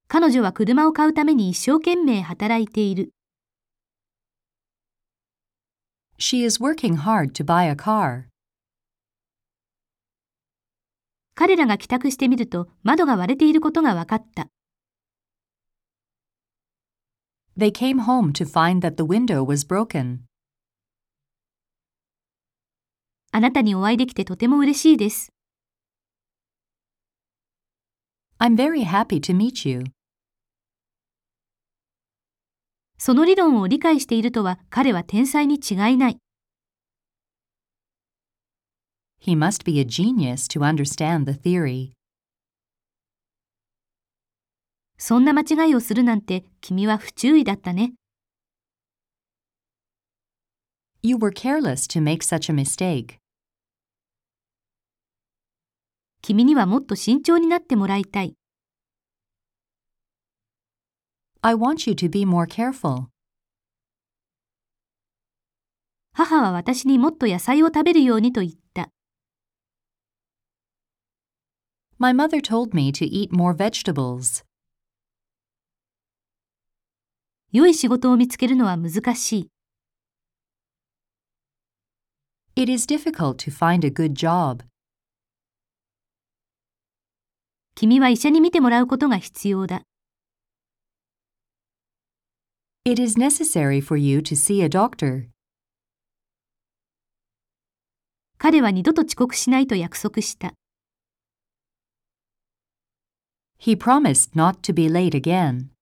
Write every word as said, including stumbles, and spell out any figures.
彼女は車を買うために一生懸命働いている。 She is working hard to buy a car. 彼らが帰宅してみると窓が割れていることが分かった。 They came home to find that the window was broken. あなたにお会いできてとても嬉しいです。 I'm very happy to meet you. その理論を理解しているとは彼は天才に違いない。 He must be a genius to understand the theory. そんな間違いをするなんて君は不注意だったね。 You were careless to make such a mistake. 君にはもっと慎重になってもらいたい。 I want you to be more careful. 母は私にもっと野菜を食べるようにと言った。 My mother told me to eat more vegetables. 良い仕事を見つけるのは難しい。 It is difficult to find a good job. 君は医者に診てもらうことが必要だ。 It is necessary for you to see a doctor. 彼は二度と遅刻しないと約束した。 He promised not to be late again.